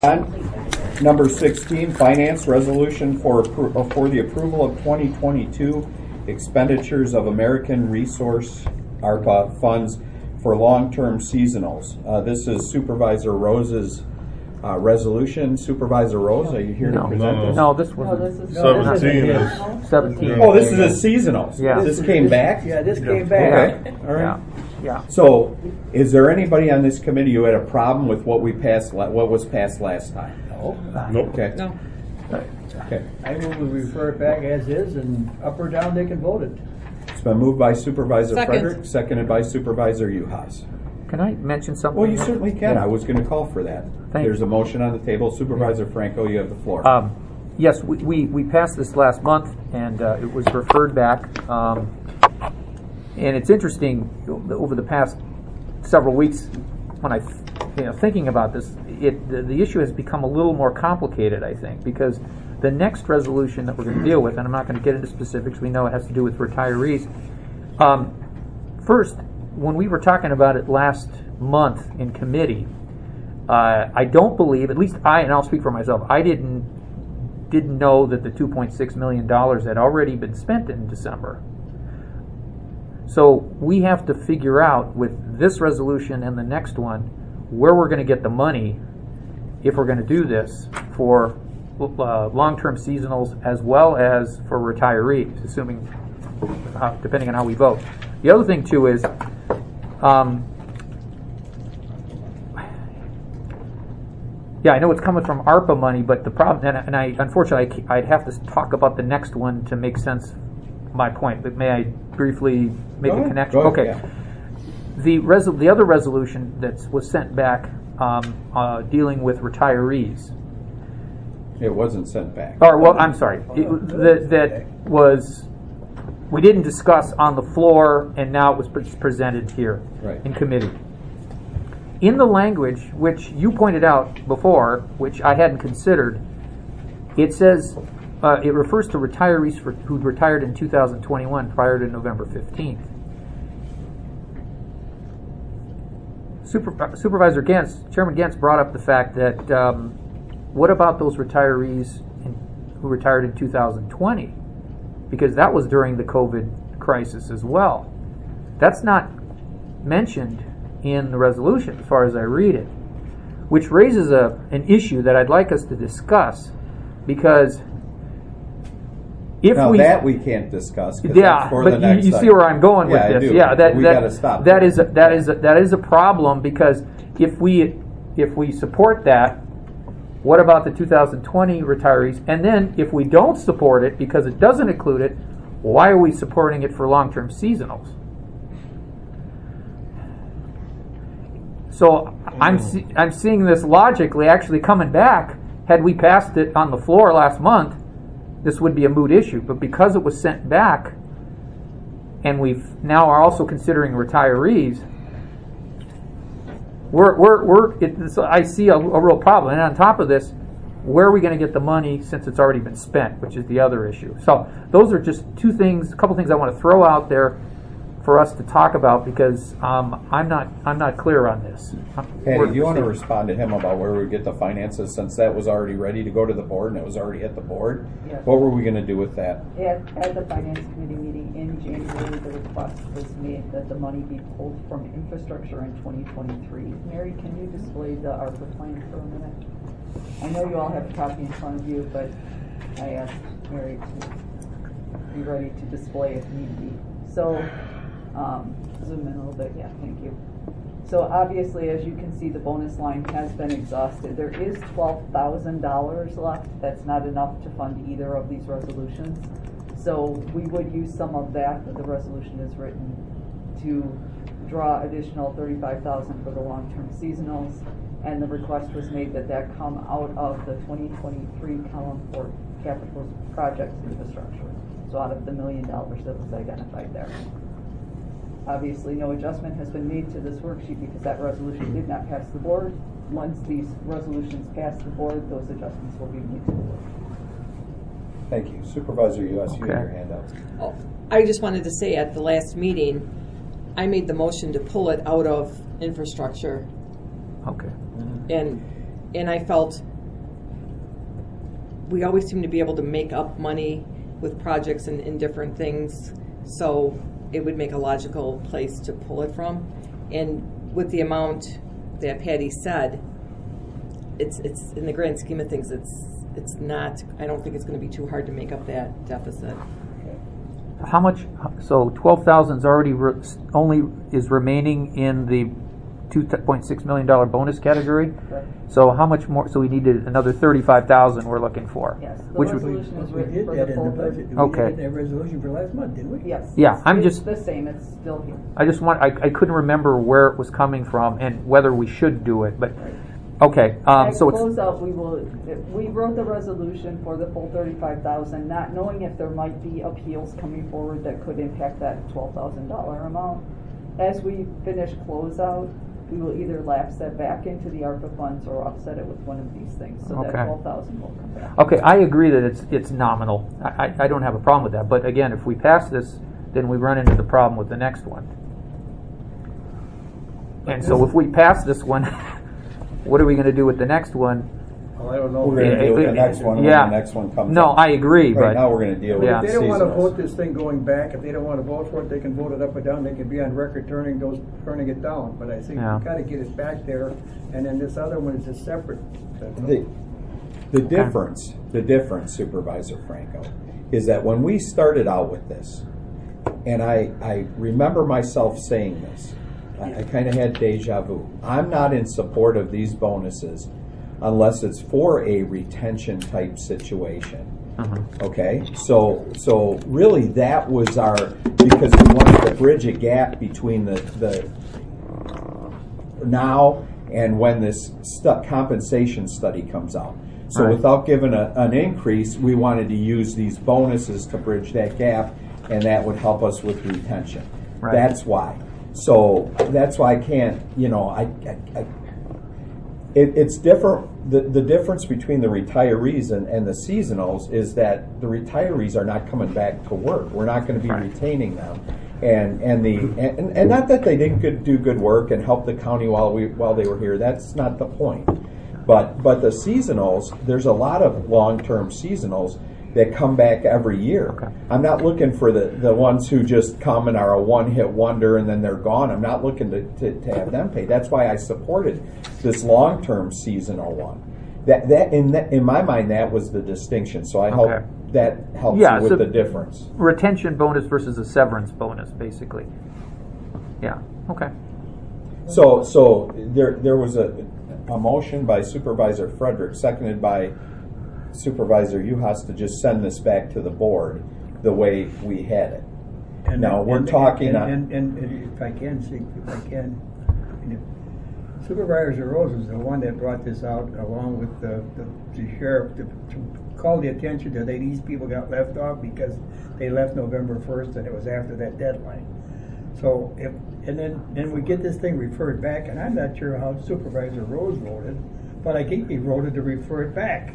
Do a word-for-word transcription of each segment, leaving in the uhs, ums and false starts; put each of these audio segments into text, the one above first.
Number sixteen, finance resolution for appro- for the approval of twenty twenty-two expenditures of American Resource ARPA funds for long-term seasonals. Uh, this is Supervisor Rose's uh, resolution. Supervisor Rose, are you here No. to present No, this? no, this No, wasn't. this is Seventeen no, is- Seventeen. Oh, this is a seasonals. Yeah. This came back? Yeah, this came back. Okay, all right. Yeah, yeah. So, is there anybody on this committee who had a problem with what we passed, la- what was passed last time? No. Nope. Okay. No. Okay. I move we refer it back as is, and up or down they can vote it. It's been moved by Supervisor Second. Frederick, seconded by Supervisor Uhas. Can I mention something? Well, you certainly can. Yeah. I was going to call for that. Thank There's you. a motion on the table. Supervisor Franco, you have the floor. Um, yes, we, we, we passed this last month, and uh, it was referred back. Um, and it's interesting, over the past several weeks, when I, you know, thinking about this, it the, the issue has become a little more complicated, I think, because the next resolution that we're going to deal with, and I'm not going to get into specifics, we know it has to do with retirees. Um, first, when we were talking about it last month in committee, uh, I don't believe, at least I, and I'll speak for myself, I didn't didn't know that the two point six million dollars had already been spent in December. So we have to figure out with this resolution and the next one where we're going to get the money if we're going to do this for uh, long-term seasonals as well as for retirees, assuming, uh, depending on how we vote. The other thing too is, um, yeah, I know it's coming from ARPA money, but the problem, and, and I unfortunately I, I'd have to talk about the next one to make sense my point. But may I briefly make Go a ahead. connection? Go ahead, Okay. yeah. The resol- the other resolution that was sent back um, uh, dealing with retirees. It wasn't sent back. Or, well, I'm sorry. It, that, that was, we didn't discuss on the floor, and now it was pre- presented here Right. in committee. In the language, which you pointed out before, which I hadn't considered, it says, uh, it refers to retirees for, who retired in two thousand twenty-one prior to November fifteenth. Super, Supervisor Gantz, Chairman Gantz brought up the fact that um, what about those retirees in, who retired in two thousand twenty? Because that was during the COVID crisis as well. That's not mentioned in the resolution as far as I read it, which raises a an issue that I'd like us to discuss, because if Now we that we can't discuss. 'cause yeah, that's for but the you, next you see item. where I'm going Yeah, I with this. do. Yeah, that we that, gotta stop. that is a, that is a, that is a problem, because if we if we support that, what about the two thousand twenty retirees? And then if we don't support it because it doesn't include it, why are we supporting it for long-term seasonals? So I'm see, I'm seeing this logically actually coming back. Had we passed it on the floor last month, this would be a moot issue. But because it was sent back, and we've now are also considering retirees, we're we're we're. It, so I see a, a real problem. And on top of this, where are we going to get the money since it's already been spent, which is the other issue. So those are just two things, a couple things I want to throw out there for us to talk about, because um, I'm not I'm not clear on this. Patty, We're- do you want to respond to him about where we get the finances, since that was already ready to go to the board and it was already at the board? Yes. What were we going to do with that? At, at the finance committee meeting in January, the request was made that the money be pulled from infrastructure in twenty twenty-three. Mary, can you display the ARPA plan for a minute? I know you all have a copy in front of you, but I asked Mary to be ready to display if need be. So, um, zoom in a little bit. Yeah, thank you. So obviously, as you can see, the bonus line has been exhausted. There is twelve thousand dollars left. That's not enough to fund either of these resolutions. So we would use some of that, but the resolution is written to draw additional thirty-five thousand dollars for the long-term seasonals. And the request was made that that come out of the twenty twenty-three column for capital projects infrastructure. So out of the million dollars that was identified there. Obviously, no adjustment has been made to this worksheet because that resolution did not pass the board. Once these resolutions pass the board, those adjustments will be made to the board. Thank you. Supervisor U S, you Okay. have your hand up. Oh, I just wanted to say at the last meeting, I made the motion to pull it out of infrastructure, Okay. and and I felt we always seem to be able to make up money with projects and, and different things, so it would make a logical place to pull it from. And with the amount that Patty said, it's it's in the grand scheme of things, it's it's not. I don't think it's going to be too hard to make up that deficit. How much? So twelve thousand is already re, only is remaining in the two point six million dollar bonus category. Correct. So how much more? So we needed another thirty-five thousand. We're looking for. Yes, the Which would, resolution is We written did for that the in the full budget. budget. We Okay. did that resolution for last month, didn't we? Yes. Yeah, I'm It's just- the same, it's still here. I just want. I, I couldn't remember where it was coming from and whether we should do it. But okay. Um, At so it's closeout, we will, we wrote the resolution for the full thirty-five thousand, not knowing if there might be appeals coming forward that could impact that twelve thousand dollar amount. As we finish closeout, we will either lapse that back into the ARPA funds or offset it with one of these things, so Okay. that twelve thousand will come back. okay. I agree that it's it's nominal. I, I I don't have a problem with that. But again, if we pass this, then we run into the problem with the next one. And so if we pass this one, what are we going to do with the next one? Well, I don't know. We're going to deal with the next one when Yeah. the next one comes No, up. I agree, Right but now, we're going to deal with Yeah. If the they don't want to seasonals. vote this thing going back, if they don't want to vote for it, they can vote it up or down. They can be on record turning those, turning it down. But I think Yeah. we got to get it back there. And then this other one is a separate. The, the difference, the difference, Supervisor Franco, is that when we started out with this, and I, I remember myself saying this, I, I kind of had deja vu. I'm not in support of these bonuses unless it's for a retention type situation. Mhm. Okay, so so really that was our, because we wanted to bridge a gap between the the now and when this stu- compensation study comes out. So Right. without giving a, an increase, we wanted to use these bonuses to bridge that gap, and that would help us with retention. Right. That's why. So that's why I can't, you know, I, I, I it, it's different. The, the difference between the retirees and, and the seasonals is that the retirees are not coming back to work. We're not going to be Right. retaining them. And and the and, and not that they didn't good, do good work and help the county while we while they were here. That's not the point. But but the seasonals, there's a lot of long-term seasonals that come back every year. Okay. I'm not looking for the, the ones who just come and are a one-hit wonder and then they're gone. I'm not looking to, to, to have them paid. That's why I supported this long-term seasonal one. That that in that, in my mind, that was the distinction. So I hope Okay. that helps Yeah, you with so- the difference. retention bonus versus a severance bonus, basically. Yeah. Okay. So so there there was a, a motion by Supervisor Frederick, seconded by Supervisor Uhas, to just send this back to the board the way we had it. And Now, we're and- talking And, on- and, and, and if I can, see, if I can, and if Supervisor Rose is the one that brought this out along with the, the, the sheriff to, to call the attention that they, these people got left off because they left November first and it was after that deadline. So if, and then, then we get this thing referred back, and I'm not sure how Supervisor Rose voted, but I think he voted to refer it back.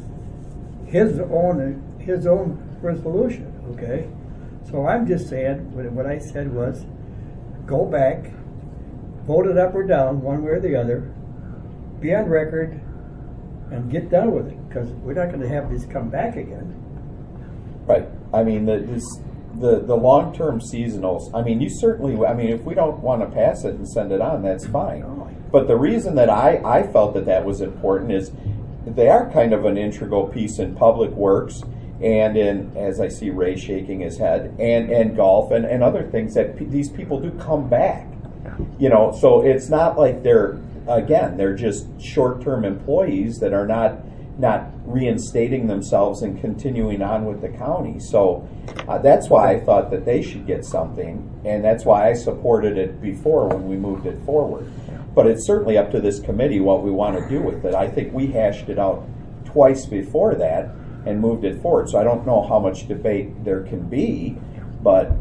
His own, his own resolution, okay? So I'm just saying, what what I said was, go back, vote it up or down, one way or the other, be on record, and get done with it, because we're not gonna have this come back again. Right. I mean, the this, the the long term seasonals. I mean, you certainly. I mean, if we don't want to pass it and send it on, that's fine. But the reason that I I felt that that was important is they are kind of an integral piece in public works and in, as I see Ray shaking his head, and and golf and and other things that p- these people do come back. You know, so it's not like they're again they're just short term employees that are not. not reinstating themselves and continuing on with the county. So uh, that's why I thought that they should get something, and that's why I supported it before when we moved it forward. But it's certainly up to this committee what we want to do with it. I think we hashed it out twice before that and moved it forward. So I don't know how much debate there can be, but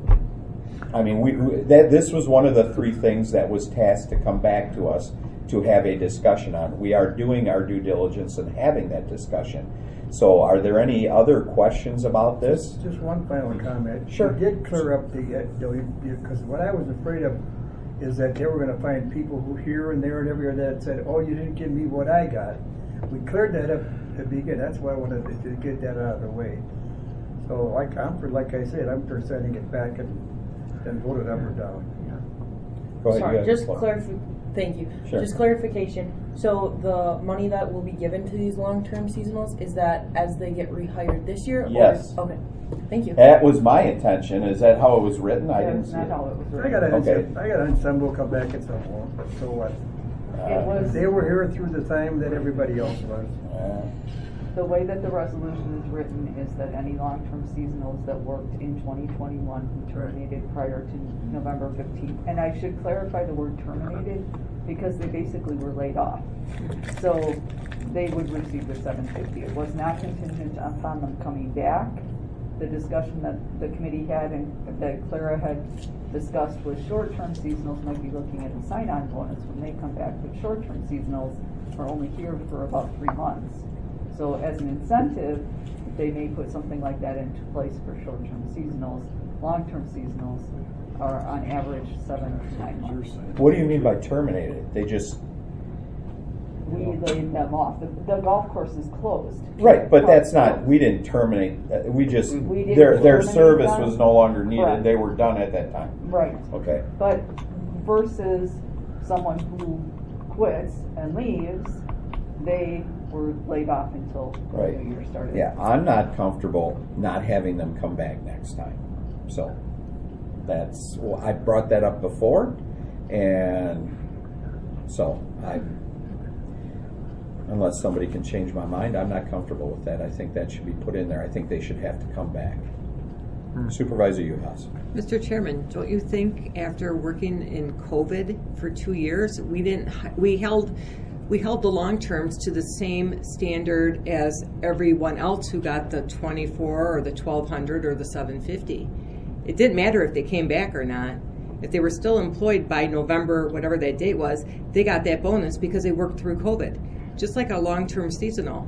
I mean, we, we that this was one of the three things that was tasked to come back to us to have a discussion on. We are doing our due diligence and having that discussion. So are there any other questions about this? Just one final comment. Sure. We did clear up the, because what I was afraid of is that they were gonna find people who here and there and everywhere that said, oh, you didn't give me what I got. We cleared that up to begin. That's why I wanted to, to get that out of the way. So like I'm for, like I said, I'm for sending it back and then vote it up or down. Go ahead, you Sorry, have just the floor. clarif- thank you. Sure. Just clarification. So the money that will be given to these long-term seasonals, is that as they get rehired this year? Yes. Or, okay. Thank you. That was my intention. Is that how it was written? I didn't That's see not it. how it was I written. got Okay. it. I got it. Some will come back and some won't. But so what? It was, They were here through the time that everybody else was. Uh, the way that the resolution is written is that any long-term seasonals that worked in twenty twenty-one who terminated prior to November fifteenth, and I should clarify the word terminated because they basically were laid off. So they would receive the seven fifty. It was not contingent upon them coming back. The discussion that the committee had and that Clara had discussed was short-term seasonals might be looking at a sign-on bonus when they come back, but short-term seasonals are only here for about three months. So as an incentive, they may put something like that into place for short-term seasonals. Long-term seasonals are on average seven to nine months. what do you mean by terminated? They just We laid them off. The, the golf course is closed. right, but that's not. We didn't terminate. Uh, we just We didn't their their terminate service them? was no longer needed. Correct. They were done at that time. Right. Okay. But versus someone who quits and leaves, they were laid off until Right. the new year started. Yeah, I'm not comfortable not having them come back next time. So that's well, I brought that up before, and so I, unless somebody can change my mind, I'm not comfortable with that. I think that should be put in there. I think they should have to come back. Supervisor Uhas. Mister Chairman, don't you think after working in COVID for two years, we didn't, hi- we held, we held the long terms to the same standard as everyone else who got the twenty-four or the twelve hundred or the seven fifty. It didn't matter if they came back or not. If they were still employed by November, whatever that date was, they got that bonus because they worked through COVID. Just like a long-term seasonal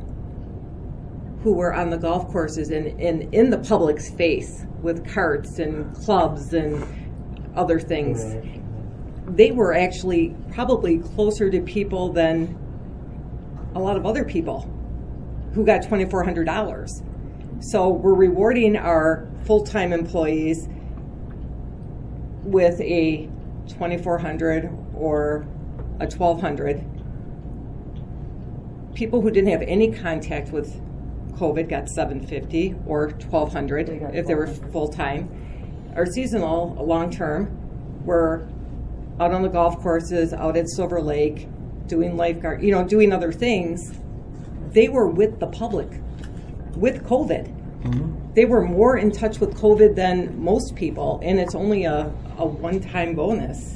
who were on the golf courses and, and in the public's face with carts and clubs and other things. They were actually probably closer to people than a lot of other people who got twenty-four hundred dollars. So we're rewarding our full-time employees with a twenty-four hundred dollars or a twelve hundred dollars. People who didn't have any contact with COVID got seven fifty or twelve hundred They got if they were twelve hundred. full time. Our seasonal, long term, were out on the golf courses, out at Silver Lake, doing lifeguard, you know, doing other things. They were with the public, with COVID. Mm-hmm. They were more in touch with COVID than most people, and it's only a, a one-time bonus.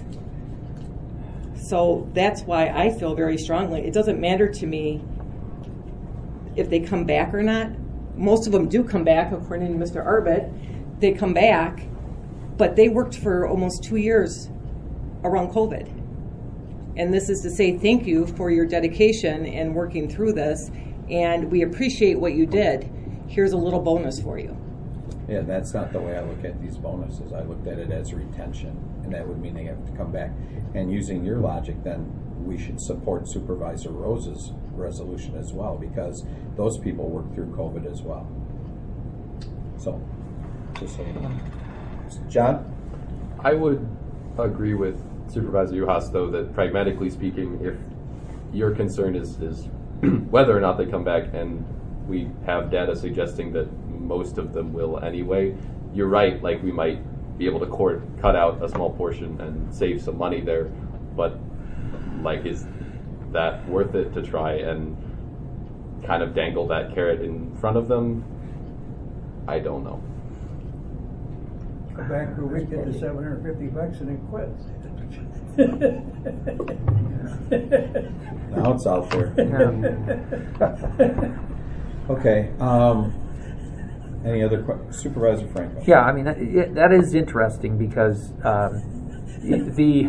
So that's why I feel very strongly. It doesn't matter to me if they come back or not. Most of them do come back, according to Mister Arbit. They come back, but they worked for almost two years around COVID. And this is to say thank you for your dedication and working through this, and we appreciate what you did. Here's a little bonus for you. Yeah, that's not the way I look at these bonuses. I looked at it as retention, and that would mean they have to come back. And using your logic, then we should support Supervisor Rose's resolution as well, because those people worked through COVID as well. So, just so you know. John? I would agree with Supervisor Uhas, though, that pragmatically speaking, if your concern is, is whether or not they come back, and we have data suggesting that most of them will anyway, you're right, like we might be able to court, cut out a small portion and save some money there, but like is that worth it to try and kind of dangle that carrot in front of them? I don't know. Go back for a week, get the seven hundred fifty bucks and then quit. Now it's out there. Okay. Um, any other questions? Supervisor Franco? Yeah, I mean, that, it, that is interesting because um, the,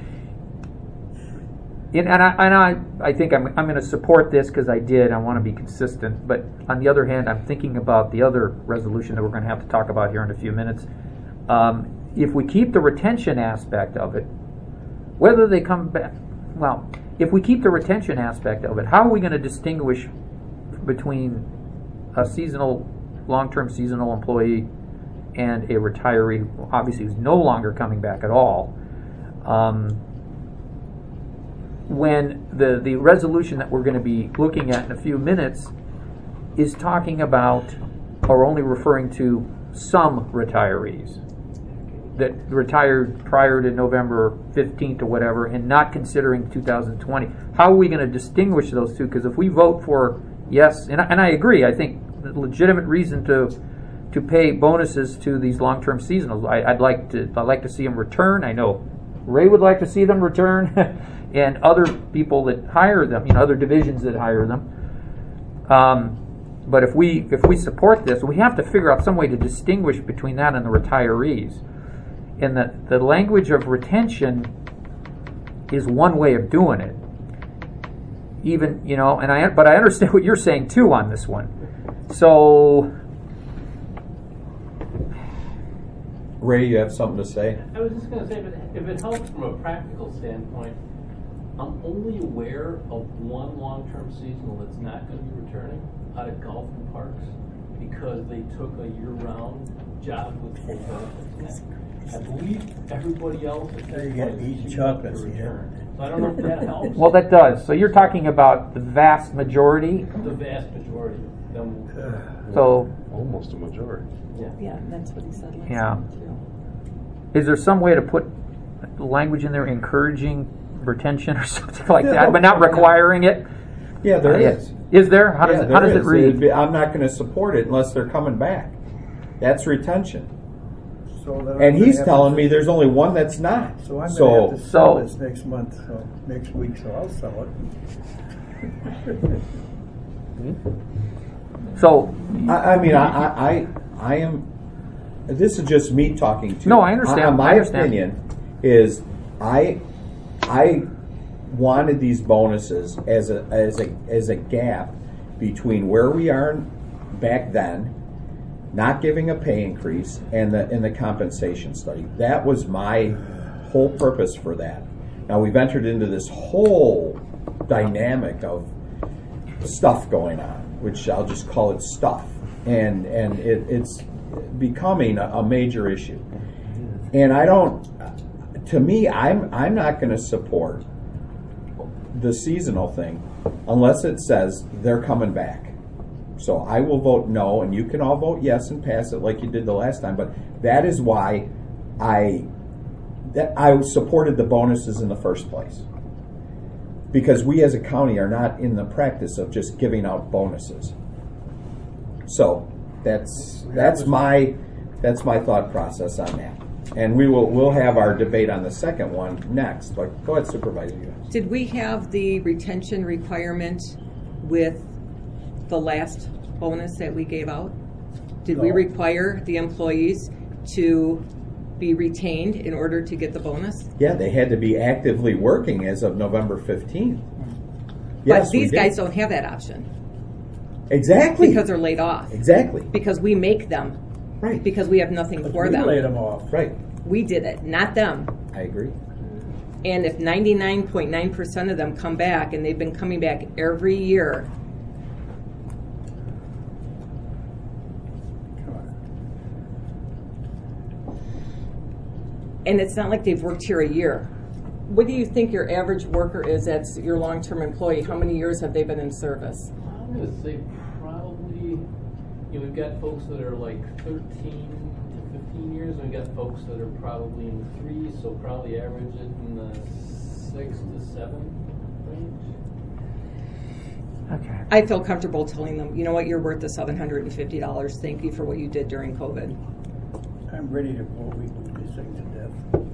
and, and, I, and I, I think I'm, I'm going to support this because I did. I want to be consistent. But on the other hand, I'm thinking about the other resolution that we're going to have to talk about here in a few minutes. Um, if we keep the retention aspect of it, whether they come back, well, if we keep the retention aspect of it, how are we going to distinguish between a seasonal, long-term seasonal employee and a retiree, obviously who's no longer coming back at all, um, when the, the resolution that we're going to be looking at in a few minutes is talking about, or only referring to, some retirees that retired prior to November fifteenth or whatever, and not considering two thousand twenty. How are we going to distinguish those two? Because if we vote for yes, and I, and I agree, I think the legitimate reason to to pay bonuses to these long-term seasonals, I, I'd like to I'd like to see them return. I know Ray would like to see them return, and other people that hire them, you know, other divisions that hire them. Um, but if we if we support this, we have to figure out some way to distinguish between that and the retirees. And the, the language of retention is one way of doing it. Even, you know, and I but I understand what you're saying too on this one. So, Ray, you have something to say? I was just going to say, if it, if it helps from a practical standpoint, I'm only aware of one long-term seasonal that's not going to be returning out of Golf and Parks because they took a year-round job with full benefits. I believe everybody else is There you gotta eat chocolates, to yeah. return. So I don't know if that helps. well, that does. So you're talking about the vast majority. The vast majority of them. So, Almost a majority. Yeah. Yeah, that's what he said last Yeah. time too. is there some way to put language in there encouraging retention or something like that, but not requiring it? Yeah, there Uh, is. Is there? How does Yeah, it, how there does it is. read? It'd be- I'm not going to support it unless they're coming back. That's retention. So then I'm And gonna he's have telling to- me there's only one that's not. So I'm So, gonna have to sell So- this next month, so next week, so I'll sell it. So, I, I mean, I, I, I, I am. This is just me talking to. No, I understand. Uh, my I understand. opinion is, I, I wanted these bonuses as a as a as a gap between where we are back then, not giving a pay increase, and the and the compensation study. That was my whole purpose for that. Now we've entered into this whole dynamic of stuff going on, which I'll just call it stuff, and and it, it's becoming a, a major issue. And I don't. To me, I'm I'm not going to support the seasonal thing unless it says they're coming back. So I will vote no, and you can all vote yes and pass it like you did the last time. But that is why I that I supported the bonuses in the first place, because we as a county are not in the practice of just giving out bonuses. So that's that's my that's my thought process on that. And we will we'll have our debate on the second one next. But go ahead, Supervisor. Did we have the retention requirement with the last bonus that we gave out? Did we No. require the employees to be retained in order to get the bonus? Yeah, they had to be actively working as of November fifteenth. Yes, But these we did. guys don't have that option Exactly. because they're laid off. Exactly. Because we make them. Right. Because we have nothing for We them. laid them off. Right. We did it, not them. I agree. And if ninety-nine point nine percent of them come back, and they've been coming back every year, and it's not like they've worked here a year. What do you think your average worker is that's your long-term employee? How many years have they been in service? I'm going to say probably, you know, we've got folks that are like thirteen to fifteen years, and we've got folks that are probably in three, so probably average it in the six to seven range. okay. I feel comfortable telling them, you know what, you're worth the seven hundred fifty dollars. Thank you for what you did during COVID. I'm ready to vote we do this thing to death.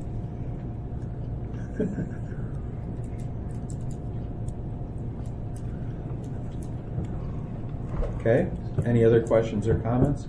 Okay. Any other questions or comments?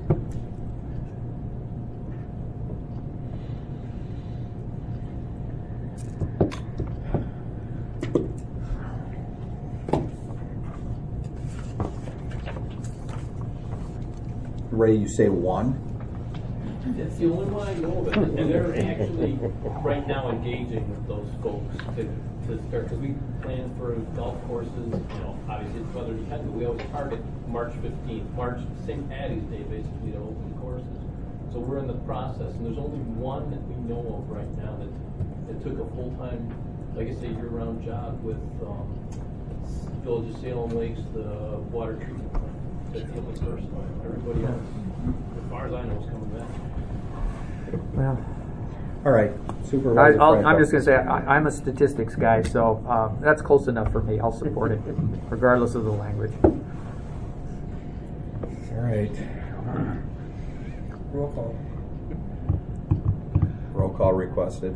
Ray, you say one? It's the only one I know of, and and they're actually right now engaging with those folks to, to start, because we plan for golf courses, you know, obviously it's weather dependent, but we always target March fifteenth, March, Saint Patty's Day, basically, to open courses. So we're in the process, and there's only one that we know of right now that, that took a full-time, like I say, year-round job with um, Village of Salem Lakes, the water treatment plant. That's the only person. Everybody else, as far as I know, is coming back. Well, All right, I, Supervisor I'll, Franco. I'm just going to say I, I'm a statistics guy, so uh, that's close enough for me. I'll support it, regardless of the language. All right. Roll call. Roll call requested.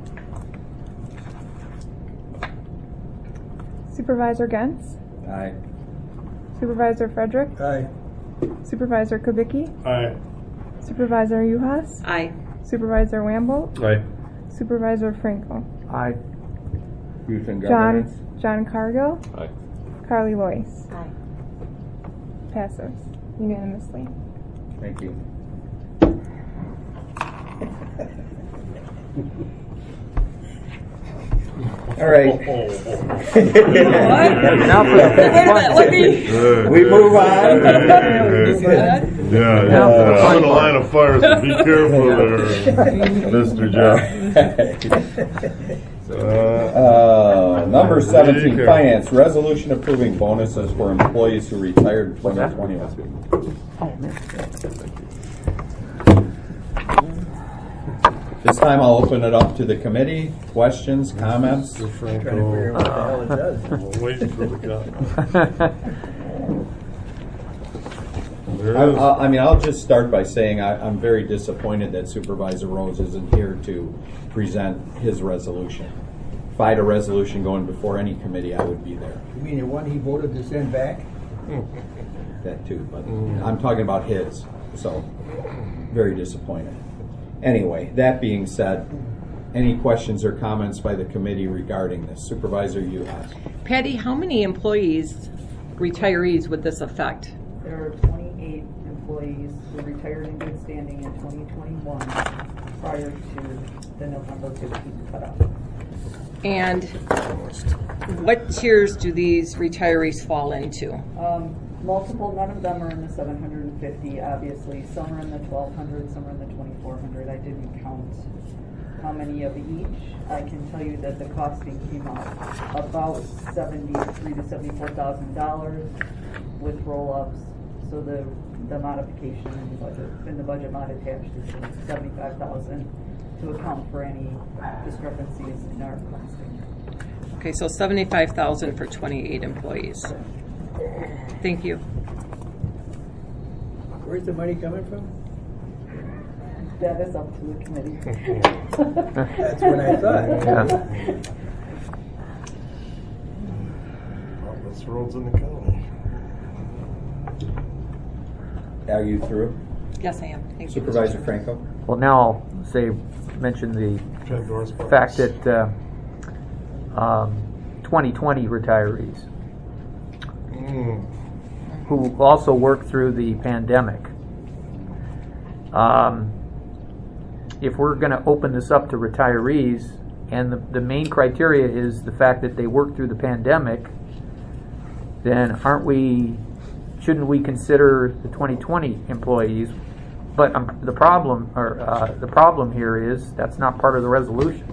Supervisor Gens, Aye. Supervisor Frederick, Aye. Supervisor Kubicki, Aye. Supervisor Uhas, Aye. Supervisor Wamble, Aye. Supervisor Frankel, Aye. Youth and Governance. John John Cargill, Aye. Carly Lois. Aye. Passes unanimously. Thank you. All right. Now for the Wait a minute, let me. We move on. Yeah, yeah. Now for the I'm fun in the part. line of fire, so be careful there, Mister John. Uh, Uh, number seventeen, Okay. Finance, resolution approving bonuses for employees who retired in twenty twenty-one. This time I'll open it up to the committee. Questions, comments? Mister Trying to figure out what the hell it does. Franco, we're waiting for the comment. There I, it is. I I mean, I'll just start by saying I, I'm very disappointed that Supervisor Rose isn't here to present his resolution. If I had a resolution going before any committee, I would be there. You mean the one he voted to send back? That too, but I'm talking about his, so very disappointed. Anyway, that being said, any questions or comments by the committee regarding this? Supervisor Uhas. Patty, how many employees, retirees, would this affect? There are twenty-eight employees who retired in good standing in twenty twenty-one prior to the November fifteenth cutoff. And what tiers do these retirees fall into? Um, multiple, none of them are in the seven hundred fifty, obviously. Some are in the twelve hundred, some are in the twenty-four hundred. I didn't count how many of each. I can tell you that the costing came out about seventy-three to seventy-four thousand dollars with roll-ups. So the the modification in the budget, in the budget mod attached is seventy-five thousand to account for any discrepancies in our costing. Okay, so seventy-five thousand for twenty-eight employees. Thank you. Where's the money coming from? That is up to the committee. That's what I thought. Yeah. Well, this road's in the county. Are you through? Yes, I am. Thank you. Supervisor Franco? Well, now I'll say, mention the Pandora's box. fact that uh, um, twenty twenty retirees Mm. who also worked through the pandemic. Um, if we're going to open this up to retirees, and the, the main criteria is the fact that they worked through the pandemic, then aren't we, shouldn't we consider the twenty twenty employees? But um, the problem, or uh, the problem here is that's not part of the resolution.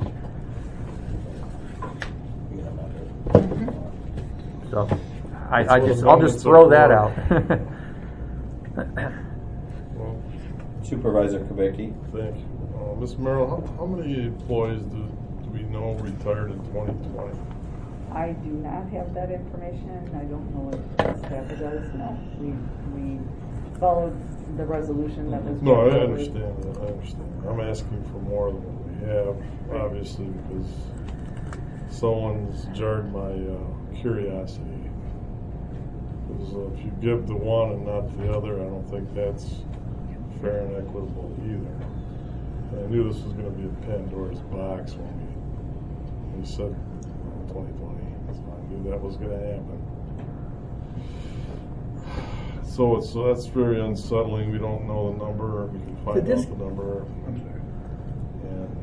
So, I, I That's just, what I'll just amendments throw are that for. out. Well, Supervisor Kubicki? thank you. Uh, Miz Merrill, how, how many employees do, do we know retired in twenty twenty? I do not have that information. I don't know if staff does. No, we we followed the resolution that was. No, I brought forward. understand that. I understand. I'm asking for more than what we have, obviously, because someone's jarred my uh, curiosity. Because uh, if you give to one and not the other, I don't think that's fair and equitable either. And I knew this was going to be a Pandora's box when we, when we said twenty twenty. So I knew that was going to happen. So it's, so that's very unsettling. We don't know the number. We can find Did this- out the number. I'm sorry. And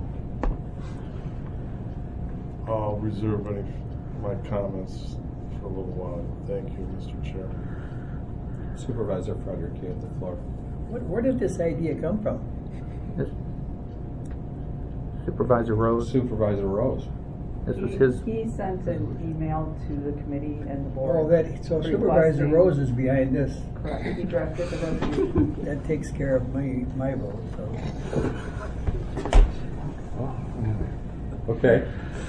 uh, I'll reserve any my comments for a little while. Thank you, Mister Chairman. Supervisor Frederick, you have the floor. Where, where did this idea come from? This- Supervisor Rose, Supervisor Rose. this was his, He sent an email to the committee and the board. Oh, that, so Supervisor requesting- Rose is behind this. Correct, he drafted the resolution. That takes care of my, my vote, so. Okay.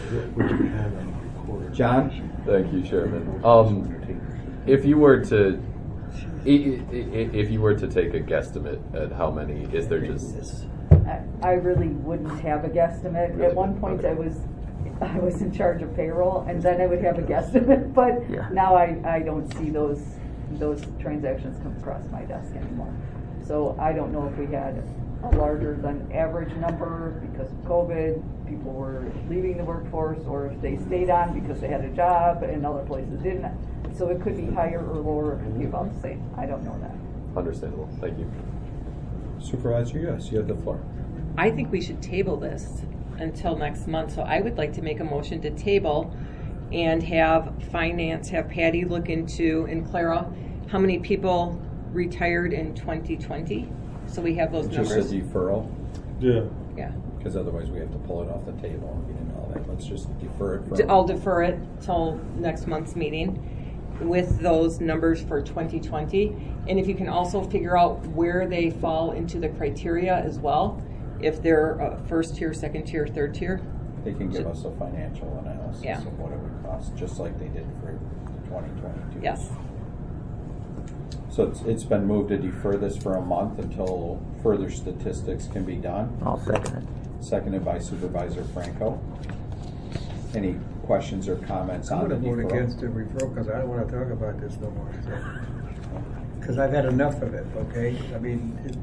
John? Thank you, Chairman. Um, if you were to, i- i- i- if you were to take a guesstimate at how many, is there just, I, I really wouldn't have a guesstimate. Really? At one point, Okay. I was, I was in charge of payroll, and then I would have a guesstimate, but Yeah. now I, I don't see those, those transactions come across my desk anymore. So I don't know if we had a larger than average number because of COVID, people were leaving the workforce, or if they stayed on because they had a job and other places didn't. So it could be higher or lower, it could be about the same. I don't know that. understandable? Thank you. Supervisor, yes, you have the floor. I think we should table this until next month, so I would like to make a motion to table and have finance, have Patty look into, and Clara, how many people retired in twenty twenty? So we have those Just a numbers. deferral, Yeah. Yeah. because otherwise we have to pull it off the table and get into all that. Let's just defer it D- from. I'll defer it till next month's meeting with those numbers for twenty twenty. And if you can also figure out where they fall into the criteria as well, if they're uh, first tier, second tier, third tier. They can give us a financial analysis Yeah. of what it would cost, just like they did for twenty twenty-two. Yes. So it's, it's been moved to defer this for a month until further statistics can be done. I'll second it. Seconded by Supervisor Franco. Any questions or comments I'm on the gonna vote deferral? against the referral because I don't want to talk about this no more. Because I've had enough of it, okay? I mean, it-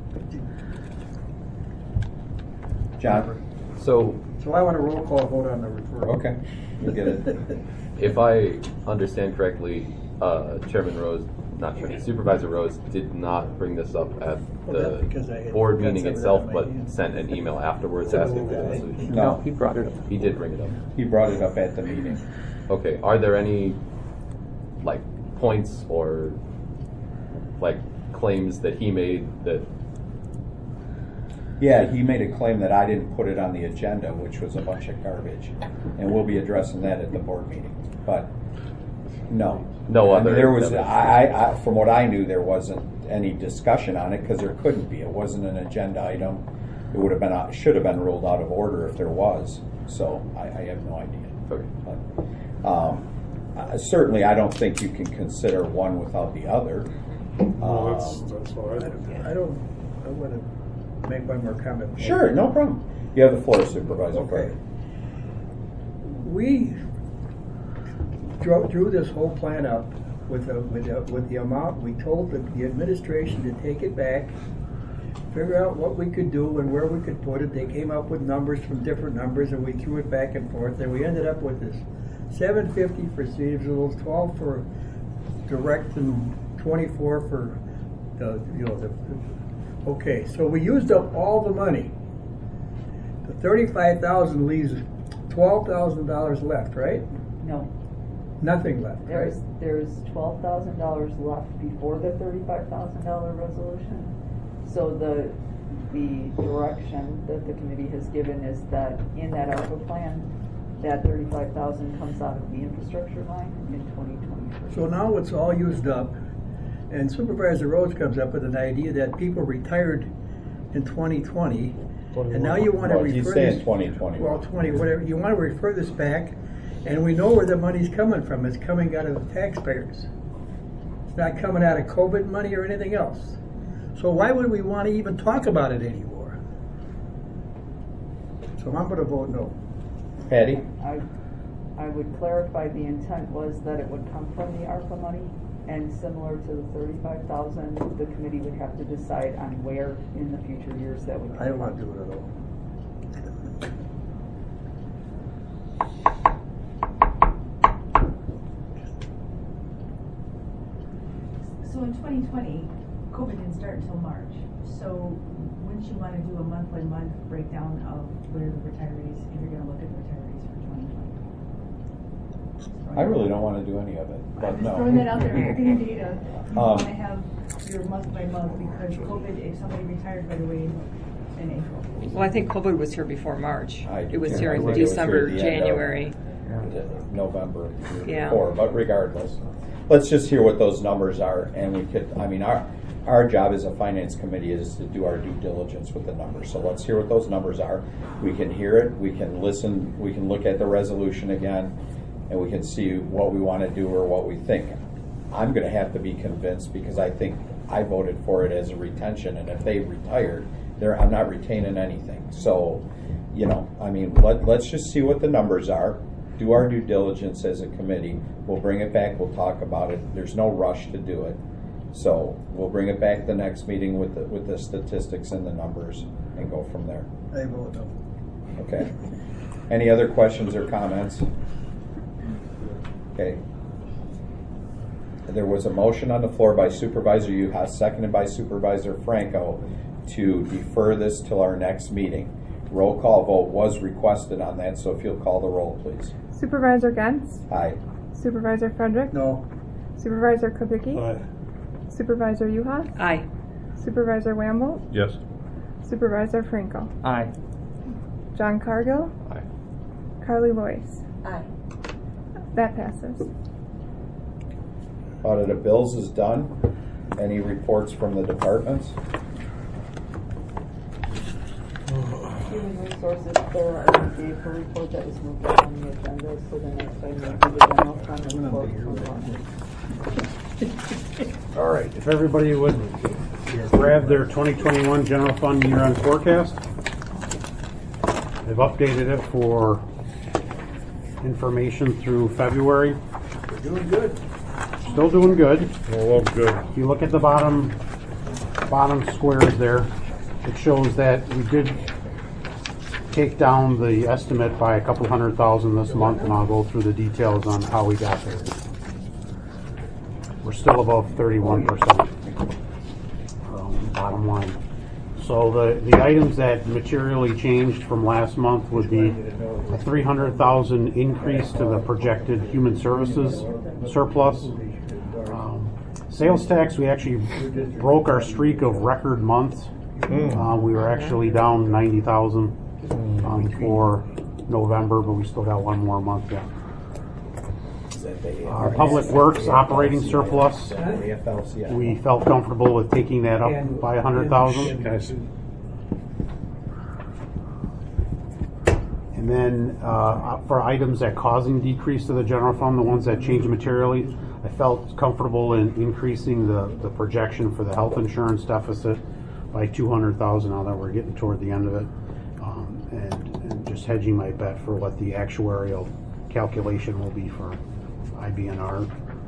John? So, so I want a roll call vote on the referral. Okay, you get it. if I understand correctly, uh, Chairman Rose, not Chairman, Supervisor Rose did not bring this up at Well, that's because I the had board got meeting some of that itself, in my but hand. sent an email afterwards asking for the resolution. No. He brought it up. He did bring it up. He brought it up at the meeting. Okay, are there any, like, points or, like, claims that he made that, Yeah, he made a claim that I didn't put it on the agenda, which was a bunch of garbage. And we'll be addressing that at the board meeting. But, no. No I mean, other There was, evidence. I, I, I- from what I knew, there wasn't any discussion on it, because there couldn't be. It wasn't an agenda item. It would have been, out- should have been ruled out of order if there was. So, I, I have no idea. okay, But, um, uh, certainly, I don't think you can consider one without the other. Well, that's, Um, that's what I think. I don't, I want to make one more comment. Sure, no problem. You have the floor, Supervisor Okay. Frederick. We drew, drew this whole plan up with the, with the, with the amount, we told the, the administration to take it back, figure out what we could do and where we could put it. They came up with numbers from different numbers, and we threw it back and forth, and we ended up with this seven fifty for seasonals, twelve for direct, and twenty-four for the, you know, the, okay, so we used up all the money. The thirty-five thousand leaves twelve thousand dollars left, right? No, Nothing left, right? there's, there's twelve thousand dollars left before the thirty-five thousand dollar resolution. So the, the direction that the committee has given is that in that ARPA plan, that thirty-five thousand comes out of the infrastructure line in twenty twenty-three. So now it's all used up, and Supervisor Rhodes comes up with an idea that people retired in twenty twenty, and now you want to Well, refer he's this. saying twenty twenty. Well, twenty, whatever, you want to refer this back, and we know where the money's coming from. It's coming out of the taxpayers. It's not coming out of COVID money or anything else. So why would we want to even talk about it anymore? So I'm going to vote no. Patty? I, I would clarify, the intent was that it would come from the ARPA money, and similar to the thirty-five thousand, the committee would have to decide on where in the future years that would come I don't from. want to do it at all. So in twenty twenty, COVID didn't start until March. So wouldn't you want to do a month-by-month breakdown of where the retirees, if you're going to look at the retirees for twenty twenty? I really don't want to do any of it, but I'm just no. throwing that out there, you're getting data. You Um, want to have your month-by-month because COVID, if somebody retired right away in April. Well, I think COVID was here before March. I do It was too. here I in think it was December, here at the end of- January. November Yeah. before, but regardless, let's just hear what those numbers are, and we could, I mean, our, our job as a finance committee is to do our due diligence with the numbers, so let's hear what those numbers are. We can hear it, we can listen, we can look at the resolution again, and we can see what we want to do or what we think. I'm gonna have to be convinced, because I think I voted for it as a retention, and if they retired, they're, I'm not retaining anything, so, you know, I mean, let, let's just see what the numbers are. Do our due diligence as a committee. We'll bring it back. We'll talk about it. There's no rush to do it. So we'll bring it back the next meeting with the, with the statistics and the numbers and go from there. I vote no. Okay. Any other questions or comments? Okay. There was a motion on the floor by Supervisor Uhas, seconded by Supervisor Franco, to defer this till our next meeting. Roll call vote was requested on that, so if you'll call the roll, please. Supervisor Gens? Aye. Supervisor Frederick? No. Supervisor Kubicki? Aye. Supervisor Uhas? Aye. Supervisor Wamble? Yes. Supervisor Franco? Aye. John Cargill? Aye. Carly Lois? Aye. That passes. Audit of bills is done. Any reports from the departments? Human Resources, there already gave her report that was moved up on the agenda, so the next item will be the general fund report from Ron. All right, if everybody would grab their twenty twenty-one general fund year-end forecast. They've updated it for information through February. We're doing good. Still doing good. Well, good. If you look at the bottom, bottom squares there, it shows that we did take down the estimate by a couple hundred thousand this month, and I'll go through the details on how we got there. We're still above thirty-one percent um, bottom line. So the, the items that materially changed from last month would be a three hundred thousand increase to the projected human services surplus. Um, sales tax, we actually broke our streak of record months. Uh, we were actually down ninety thousand um, for November, but we still got one more month yet. Our public works operating surplus, we felt comfortable with taking that up by a hundred thousand. And then uh, for items that causing decrease to the general fund, the ones that change materially, I felt comfortable in increasing the, the projection for the health insurance deficit by two hundred thousand now that we're getting toward the end of it, um, and, and just hedging my bet for what the actuarial calculation will be for I B N R.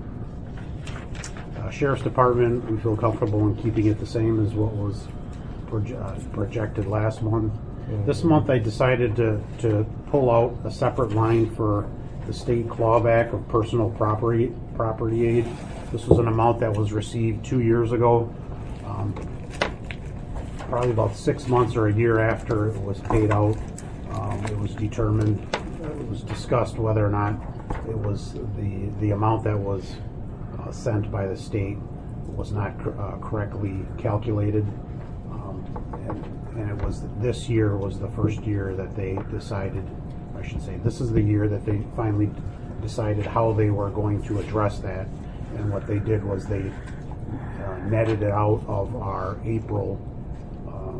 Uh, Sheriff's Department, we feel comfortable in keeping it the same as what was proje- uh, projected last month. This month I decided to, to pull out a separate line for the state clawback of personal property property aid. This was an amount that was received two years ago. Um, probably about six months or a year after it was paid out, um, it was determined, it was discussed whether or not it was the, the amount that was uh, sent by the state was not cor- uh, correctly calculated. Um, and, and it was, this year was the first year that they decided, I should say, this is the year that they finally decided how they were going to address that. And what they did was they uh, netted it out of our April um,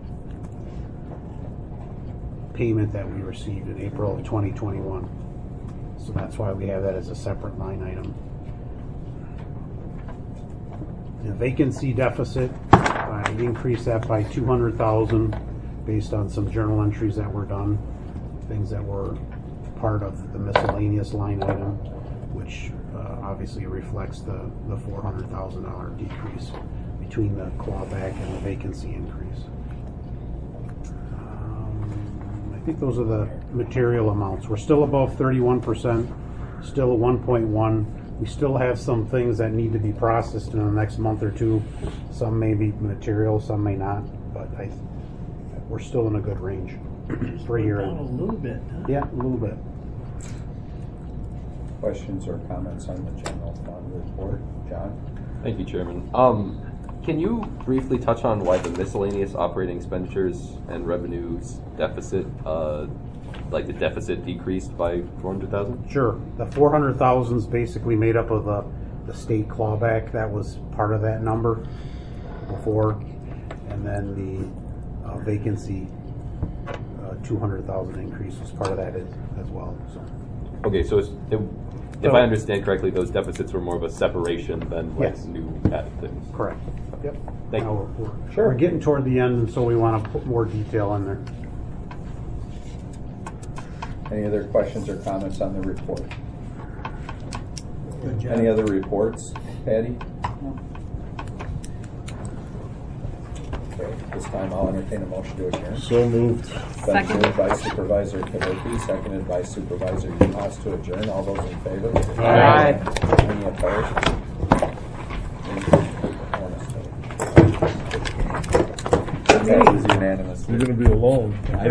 payment that we received in April of twenty twenty-one. So that's why we have that as a separate line item. The vacancy deficit, I increased that by two hundred thousand based on some journal entries that were done, things that were part of the miscellaneous line item, which uh, obviously reflects the, the four hundred thousand dollars decrease between the clawback and the vacancy increase. Um, I think those are the material amounts. We're still above thirty-one percent, still a one point one we still have some things that need to be processed in the next month or two. Some may be material, some may not, but I, we're still in a good range for a year. Down a little bit, huh? Yeah, a little bit. Questions or comments on the general fund report? John? Thank you, Chairman. Um, can you briefly touch on why the miscellaneous operating expenditures and revenues deficit, uh, like the deficit decreased by four hundred thousand? Sure. The four hundred thousand is basically made up of the, the state clawback. That was part of that number before. And then the uh, vacancy, uh, two hundred thousand increase was part of that as, as well. So. Okay, so it's, it, if So- I understand correctly, those deficits were more of a separation than like Yes. new added things. Correct. Yep. Thank Now you. We're, we're, Sure. we're getting toward the end, and so we want to put more detail in there. Any other questions or comments on the report? Good job. Any other reports, Patty? Okay, this time I'll entertain a motion to adjourn. So moved. Been moved by Supervisor Kadocki, seconded by Supervisor Uhas to adjourn. All those in favor? Aye. Any opposed? Passes unanimously. You're going to be alone.